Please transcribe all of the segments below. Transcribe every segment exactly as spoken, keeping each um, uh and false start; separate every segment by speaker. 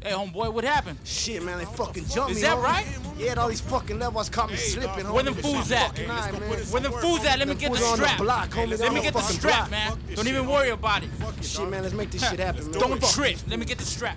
Speaker 1: Hey, homeboy, what happened?
Speaker 2: Shit, man, they fucking jumped me.
Speaker 1: Is that
Speaker 2: homie.
Speaker 1: right?
Speaker 2: Yeah, all these fucking levels caught me slipping.
Speaker 1: Where them
Speaker 2: homie.
Speaker 1: fools
Speaker 2: This
Speaker 1: at?
Speaker 2: fucking eye, man.
Speaker 1: Where them fools at? Let me
Speaker 2: Them
Speaker 1: get the
Speaker 2: fools on the
Speaker 1: strap.
Speaker 2: block, homie. They
Speaker 1: Let
Speaker 2: on
Speaker 1: me
Speaker 2: the
Speaker 1: get the
Speaker 2: fucking
Speaker 1: strap,
Speaker 2: block.
Speaker 1: man. Don't even worry about it.
Speaker 2: Shit, man, let's make this shit happen, man.
Speaker 1: Don't
Speaker 2: Fuck.
Speaker 1: trip. Let me get the strap.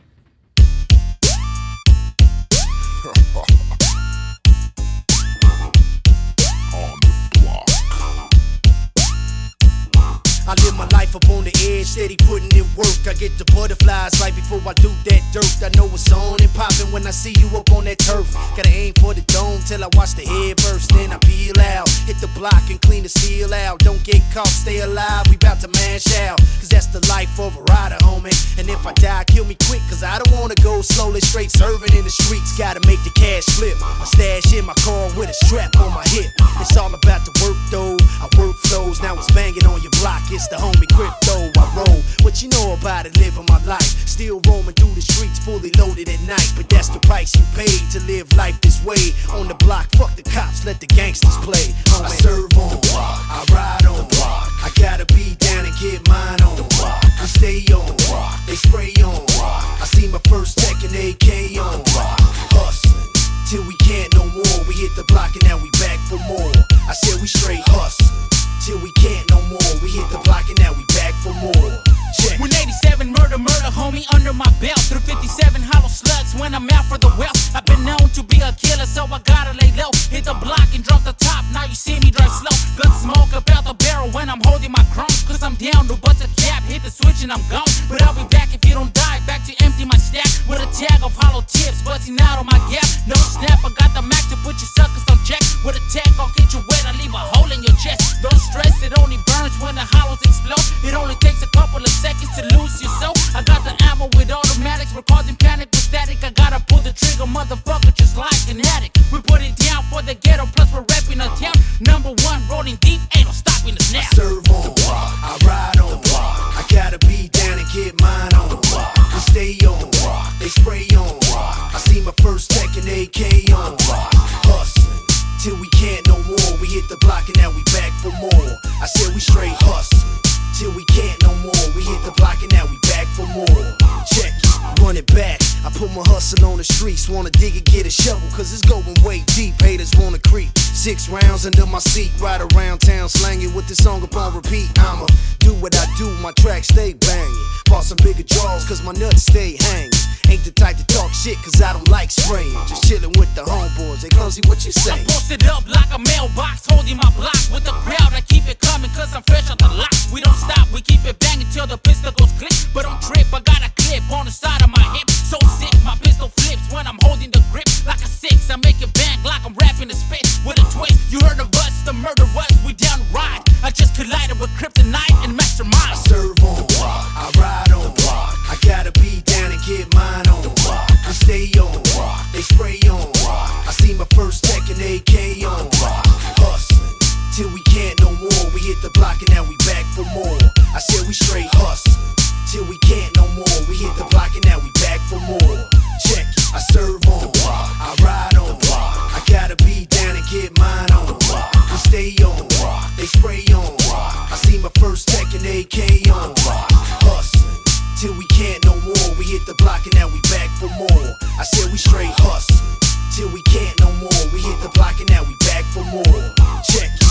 Speaker 2: I live my life up on the edge, steady putting in work. I get the butterflies right before I do that dirt. I know it's on and popping when I see you up on that turf. Gotta aim for the dome till I watch the head burst. Then I peel out, hit the block and clean the steel out. Don't get caught, stay alive, we bout to mash out. Cause that's the life of a rider, homie. And if I die, kill me quick, cause I don't wanna go slowly. Straight serving in the streets, gotta make the cash flip. I stash in my car with a strap on my hip. It's all about the work though, I work flows. Now it's banging on your block. It's the homie crypto, I roll. What you know about it, living my life. Still roaming through the streets, fully loaded at night. But that's the price you pay to live life this way. On the block, fuck the cops, let the gangsters play. Homie. I serve on, I ride on, I gotta be down and get mine on. We stay on, they spray on. I see my first tech and A K on. Hustling, till we can't no more. We hit the block and now we back for more. I said we straight hustling. Till we can't no more. We hit the block and now we back for more. Check.
Speaker 1: When eighty-seven murder, murder, homie, under my belt. Through fifty-seven hollow slugs when I'm out for the wealth. I've been known to be a killer, so I gotta lay low. Hit the block and drop the top, now you see me drive slow. Gun smoke about the barrel when I'm holding my chrome. Cause I'm down to bust a cap, hit the switch and I'm gone. But I'll be back if you don't die, back to empty my stack. With a tag of hollow tips, busting out on my gap. No snap, I got the Mac to put your suckers on check. With a tag, I'll get you wet, I leave a hole in your chest. Don't stress, it only burns when the hollows explode. It only takes a couple of seconds to lose your soul. I got the ammo with automatics, we're causing panic with static. I gotta pull the trigger, motherfucker, just like an addict. We put it down for the ghetto, plus we're repping the town. Number one, rolling deep, ain't no stopping us now.
Speaker 2: I serve on, I ride on, I gotta be down and get mine on. We stay on, they spray on. I see my first tech and A K on. Hustling, till we can't no more. We hit the block and now we back for more. I said we straight hustling, till we can't no more. We hit the block and now we back for more. Check it, run it back. I put my hustle on the streets, wanna dig and get a shovel, cause it's going way deep, haters wanna creep. Six rounds under my seat, ride around town slanging with this song up on repeat. I'ma do what I do, my tracks stay banging. Bought some bigger jaws, cause my nuts stay hanging. Ain't the type to talk shit, cause I don't like spraying. Just chillin' with the homeboys, they clumsy, what you say?
Speaker 1: I'm posted up like a mailbox, holding my block. With the crowd, I keep it coming, cause I'm fresh out the lot. We don't stop, we keep it banging till the pistol goes click. But don't trip, I got a clip on the side of my hip. So sick, my pistol flips when I'm holding the grip. Like a six, I make it bang like I'm rapping the space. With a twist, you heard of us, the murder was, we down to ride. I just collided with kryptonite and mastermind.
Speaker 2: I serve on, I ride on, I gotta be down and get mine on. We stay on, they spray on. I see my first tech and A K on. Hustling, till we can't no more. We hit the block and now we back for more. I said we straight hustling, till we can't no more. We hit the block and now we back for more. Check it, I serve on, I ride on. I gotta be down and get mine on. We stay on, they spray on. I see my first tech and A K on. Hustling, till we can't no more. We hit the block and now we back for more. I said we straight hustling, till we can't no more. We hit the block and now we back for more. Check it.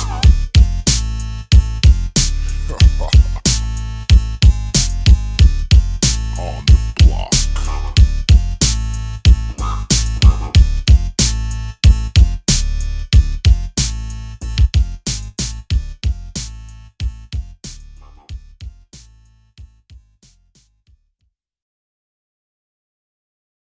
Speaker 3: On